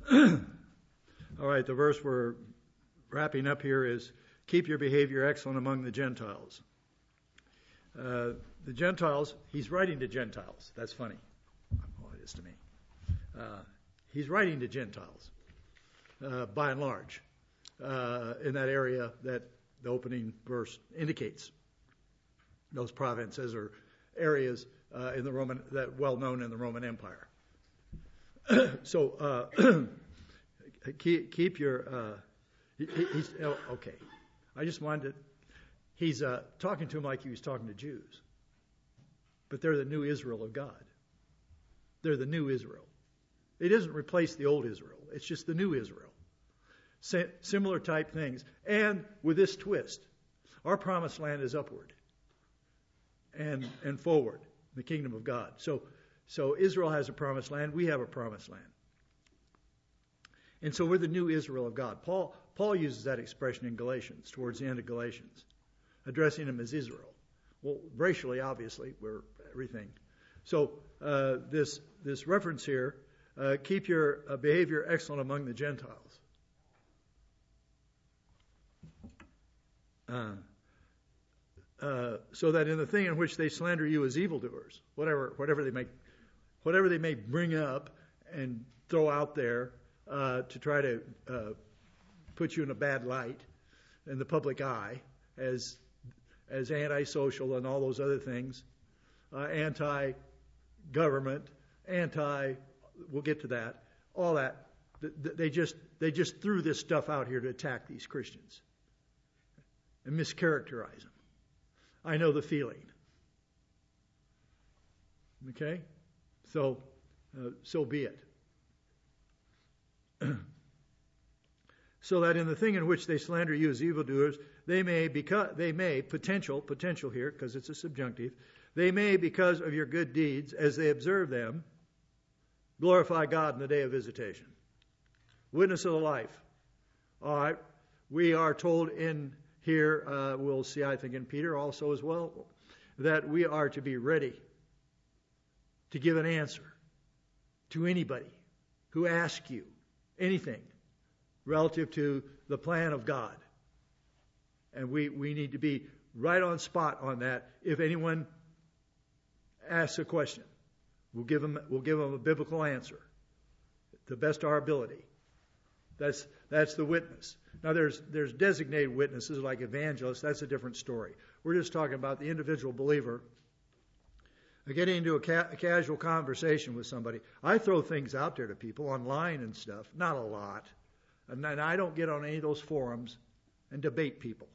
All right, the verse we're wrapping up here is, keep your behavior excellent among the Gentiles. The Gentiles, he's writing to Gentiles. That's funny. Oh, it is to me. He's writing to Gentiles, by and large, in that area that the opening verse indicates. Those provinces or areas in the Roman, that well known in the Roman Empire. So keep your. Okay. I just wanted to. He's talking to them like he was talking to Jews, but they're the new Israel of God. They're the new Israel. It doesn't replace the old Israel. It's just the new Israel. Similar type things, and with this twist, our promised land is upward and forward, the kingdom of God. So Israel has a promised land. We have a promised land. And so we're the new Israel of God. Paul uses that expression in Galatians, towards the end of Galatians, addressing them as Israel. Well, racially, obviously, we're everything. So this reference here, keep your behavior excellent among the Gentiles. So that in the thing in which they slander you as evildoers, whatever they may bring up and throw out there to try to put you in a bad light in the public eye as antisocial and all those other things, anti-government, we'll get to that, all that. They just threw this stuff out here to attack these Christians and mischaracterize them. I know the feeling. Okay? So be it. So that in the thing in which they slander you as evildoers, they may, potential here, because it's a subjunctive, they may, because of your good deeds, as they observe them, glorify God in the day of visitation. Witness of the life. All right. We are told in here, we'll see, I think, in Peter also as well, that we are to be ready to give an answer to anybody who asks you anything relative to the plan of God. And we need to be right on spot on that. If anyone asks a question, we'll give them a biblical answer to the best of our ability. That's the witness. Now there's designated witnesses like evangelists. That's a different story. We're just talking about the individual believer getting into a casual conversation with somebody. I throw things out there to people online and stuff. Not a lot. And I don't get on any of those forums and debate people.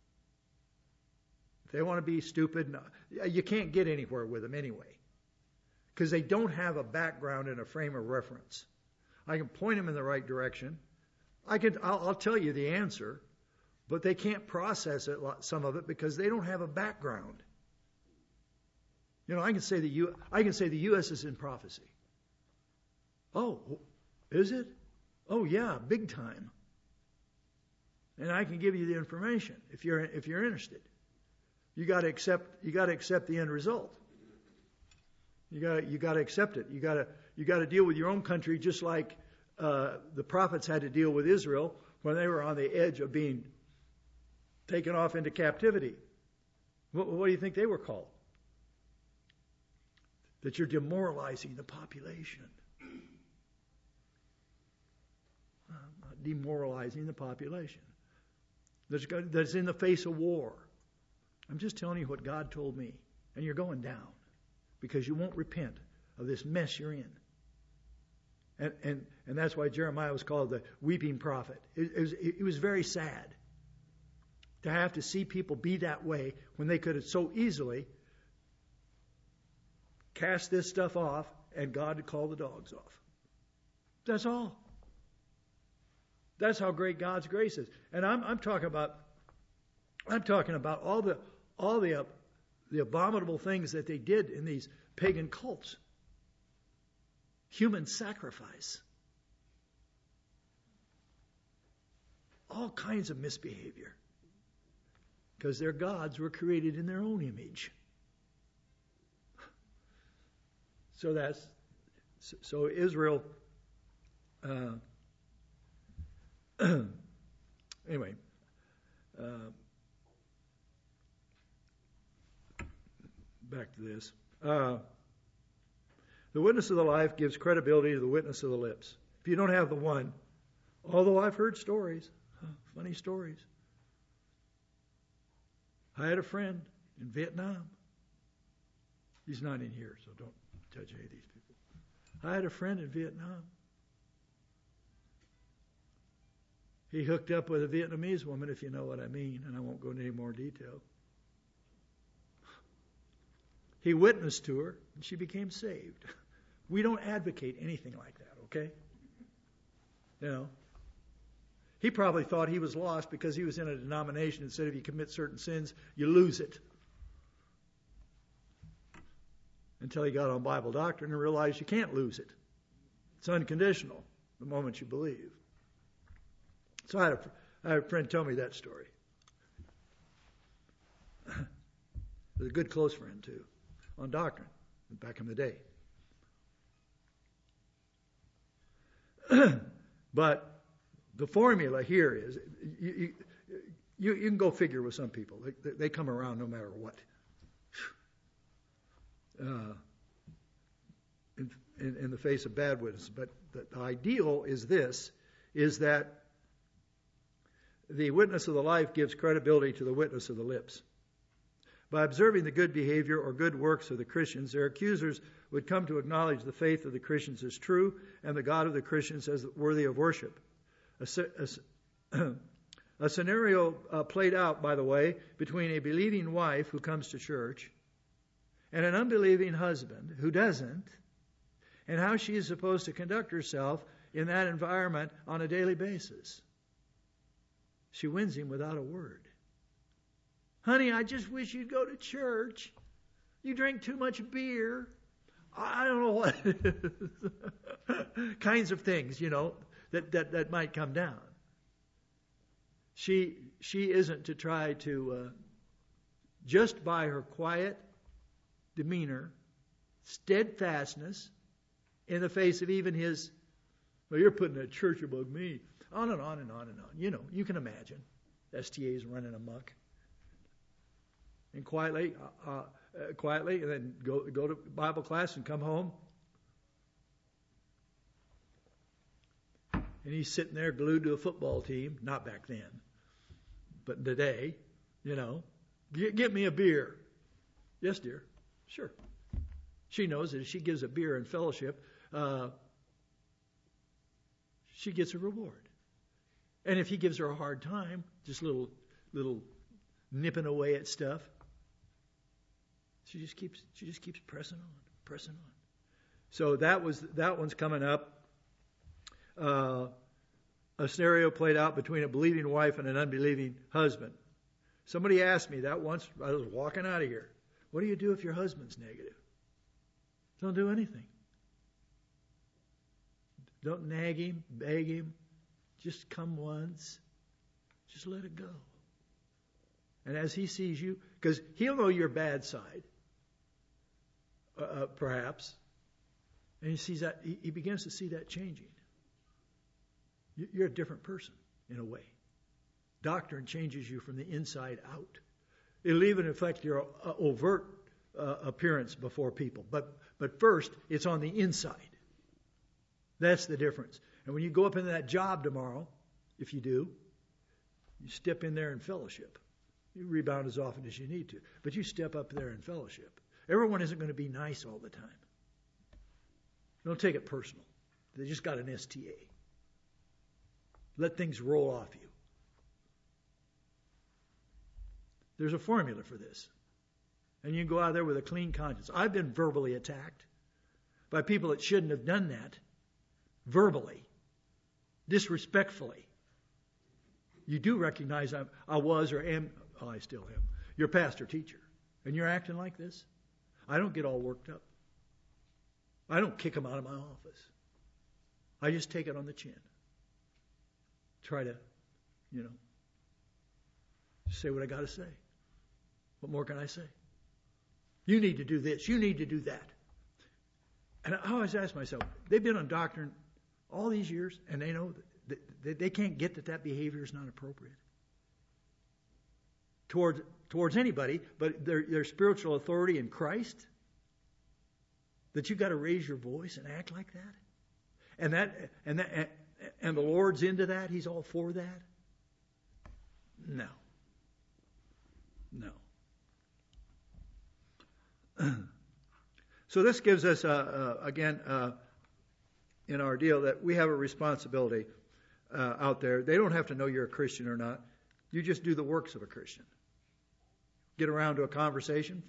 If they want to be stupid, you can't get anywhere with them anyway. Because they don't have a background and a frame of reference. I can point them in the right direction. I'll tell you the answer, but they can't process it, some of it, because they don't have a background. You know, I can say the U.S. is in prophecy. Oh, is it? Oh yeah, big time. And I can give you the information if you're interested. You got to accept the end result. You got to accept it. You got to deal with your own country just like the prophets had to deal with Israel when they were on the edge of being taken off into captivity. What do you think they were called? That you're demoralizing the population. Demoralizing the population. That's in the face of war. I'm just telling you what God told me. And you're going down because you won't repent of this mess you're in. And that's why Jeremiah was called the weeping prophet. It was very sad to have to see people be that way when they could have so easily cast this stuff off and God to call the dogs off. That's all. That's how great God's grace is. And I'm talking about all the abominable things that they did in these pagan cults. Human sacrifice. All kinds of misbehavior. Because their gods were created in their own image. So Israel Anyway, back to this. The witness of the life gives credibility to the witness of the lips. If you don't have the one, although I've heard stories, funny stories. I had a friend in Vietnam. He's not in here, so don't judge any of these people. I had a friend in Vietnam. He hooked up with a Vietnamese woman, if you know what I mean, and I won't go into any more detail. He witnessed to her, and she became saved. We don't advocate anything like that, okay? You know, he probably thought he was lost because he was in a denomination that said if you commit certain sins, you lose it. Until he got on Bible doctrine and realized you can't lose it. It's unconditional the moment you believe. So I had a friend tell me that story. A good close friend, too, on doctrine back in the day. But the formula here is, you can go figure with some people. They come around no matter what. In the face of bad witness. But the ideal is this, is that the witness of the life gives credibility to the witness of the lips. By observing the good behavior or good works of the Christians, their accusers would come to acknowledge the faith of the Christians as true and the God of the Christians as worthy of worship. A scenario played out, by the way, between a believing wife who comes to church and an unbelieving husband who doesn't, and how she is supposed to conduct herself in that environment on a daily basis. She wins him without a word. Honey, I just wish you'd go to church. You drink too much beer. I don't know what kinds of things, that might come down. She isn't to try to, just by her quiet demeanor, steadfastness in the face of even his, well, you're putting a church above me. On and on and on and on. You can imagine. STA's running amok. And quietly, and then go to Bible class and come home. And he's sitting there glued to a football team. Not back then, but today, get me a beer. Yes, dear. Sure. She knows that if she gives a beer in fellowship, she gets a reward. And if he gives her a hard time, just little nipping away at stuff, she just keeps pressing on. So that one's coming up. A scenario played out between a believing wife and an unbelieving husband. Somebody asked me that once. I was walking out of here. What do you do if your husband's negative? Don't do anything. Don't nag him, beg him. Just come once. Just let it go. And as he sees you, because he'll know your bad side, perhaps, and he sees that, he begins to see that changing. You're a different person, in a way. Doctrine changes you from the inside out. It'll even affect your overt appearance before people. But first, it's on the inside. That's the difference. And when you go up into that job tomorrow, if you do, you step in there in fellowship. You rebound as often as you need to. But you step up there in fellowship. Everyone isn't going to be nice all the time. Don't take it personal. They just got an STA. Let things roll off you. There's a formula for this. And you can go out there with a clean conscience. I've been verbally attacked by people that shouldn't have done that. Verbally. Disrespectfully. You do recognize I was or am, I still am, your pastor teacher. And you're acting like this? I don't get all worked up. I don't kick them out of my office. I just take it on the chin. Try to, say what I got to say. What more can I say? You need to do this. You need to do that. And I always ask myself, they've been on doctrine all these years, and they know that they can't get that behavior is not appropriate towards anybody, but their spiritual authority in Christ, that you've got to raise your voice and act like that, and the Lord's into that. He's all for that. No. So this gives us again in our deal that we have a responsibility out there. They don't have to know you're a Christian or not. You just do the works of a Christian. Get around to a conversation,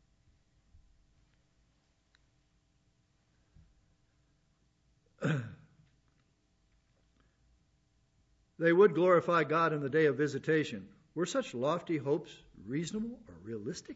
fine. They would glorify God in the day of visitation. Were such lofty hopes reasonable or realistic?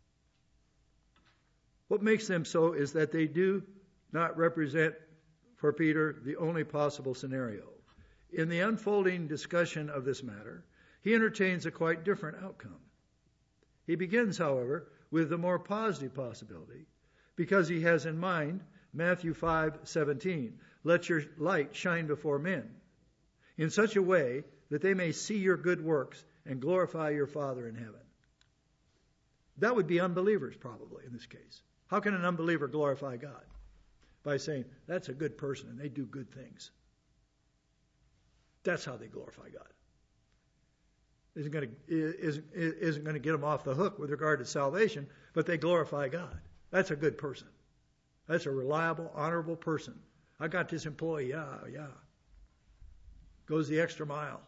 What makes them so is that they do not represent for Peter the only possible scenario. In the unfolding discussion of this matter, he entertains a quite different outcome. He begins, however, with the more positive possibility, because he has in mind Matthew 5:17, "Let your light shine before men, in such a way that they may see your good works and glorify your Father in heaven." That would be unbelievers, probably, in this case. How can an unbeliever glorify God? By saying, that's a good person and they do good things. That's how they glorify God. Isn't going to get them off the hook with regard to salvation, but they glorify God. That's a good person. That's a reliable, honorable person. I got this employee, yeah. Goes the extra mile.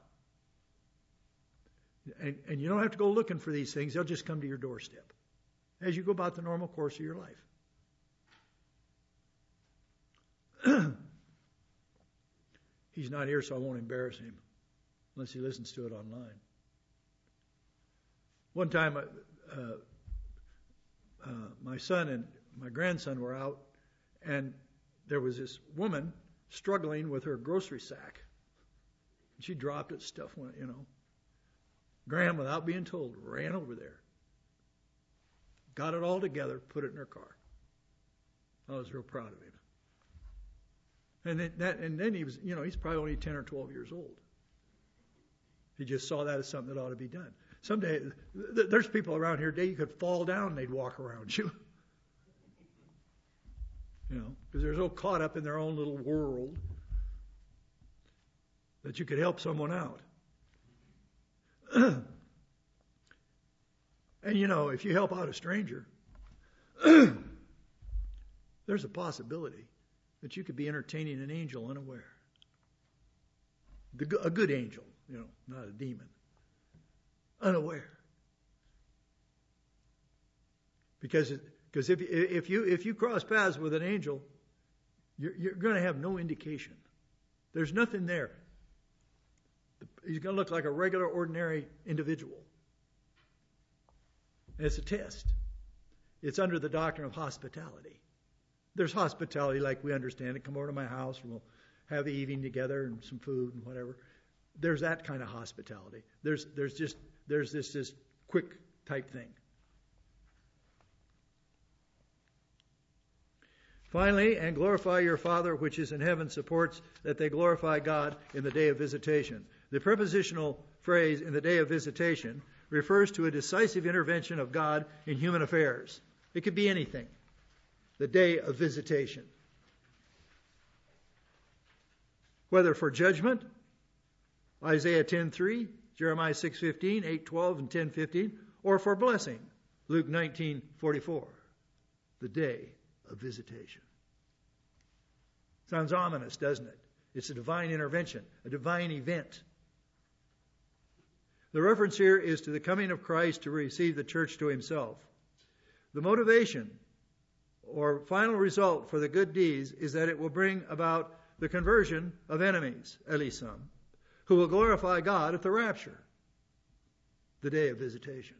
And you don't have to go looking for these things. They'll just come to your doorstep as you go about the normal course of your life. He's not here, so I won't embarrass him unless he listens to it online. One time, my son and my grandson were out, and there was this woman struggling with her grocery sack. She dropped it, stuff went, Graham, without being told, ran over there, got it all together, put it in her car. I was real proud of him. And then he was, he's probably only 10 or 12 years old. He just saw that as something that ought to be done. Someday, there's people around here today, you could fall down and they'd walk around you. Because they're so caught up in their own little world that you could help someone out. And if you help out a stranger, there's a possibility that you could be entertaining an angel unaware. A good angel, not a demon. Unaware. Because if you cross paths with an angel, you're going to have no indication. There's nothing there. He's going to look like a regular, ordinary individual. And it's a test. It's under the doctrine of hospitality. There's hospitality like we understand it. Come over to my house and we'll have the evening together and some food and whatever. There's that kind of hospitality. There's this quick type thing. Finally, and glorify your Father which is in heaven supports that they glorify God in the day of visitation. The prepositional phrase in the day of visitation refers to a decisive intervention of God in human affairs. It could be anything. The day of visitation. Whether for judgment, Isaiah 10:3, Jeremiah 6:15, 8:12, and 10:15, or for blessing, Luke 19:44. The day of visitation. Sounds ominous, doesn't it? It's a divine intervention, a divine event. The reference here is to the coming of Christ to receive the church to himself. The motivation or final result for the good deeds is that it will bring about the conversion of enemies, at least some, who will glorify God at the rapture, the day of visitation.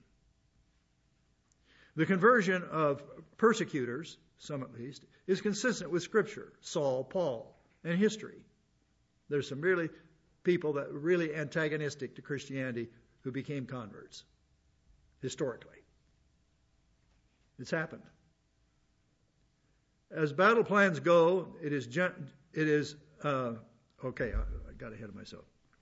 The conversion of persecutors, some at least, is consistent with Scripture, Saul, Paul, and history. There's some really people that were really antagonistic to Christianity who became converts, historically. It's happened. As battle plans go, it is Okay, I got ahead of myself.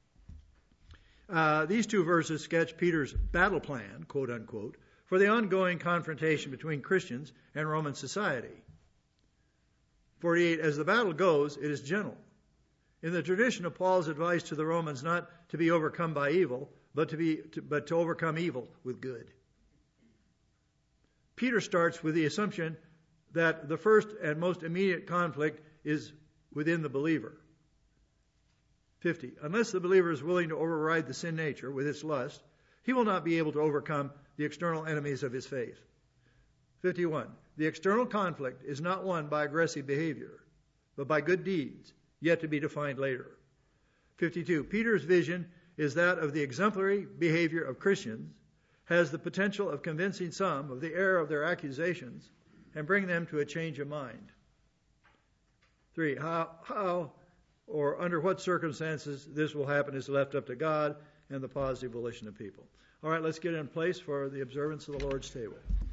These two verses sketch Peter's battle plan, quote unquote, for the ongoing confrontation between Christians and Roman society. 48, as the battle goes, it is gentle. In the tradition of Paul's advice to the Romans not to be overcome by evil, but to overcome evil with good. Peter starts with the assumption that the first and most immediate conflict is within the believer. 50, unless the believer is willing to override the sin nature with its lust, he will not be able to overcome the external enemies of his faith. 51, the external conflict is not won by aggressive behavior, but by good deeds, yet to be defined later. 52, Peter's vision is that of the exemplary behavior of Christians, has the potential of convincing some of the error of their accusations and bring them to a change of mind. 3, how or under what circumstances this will happen is left up to God and the positive volition of people. All right, let's get in place for the observance of the Lord's table.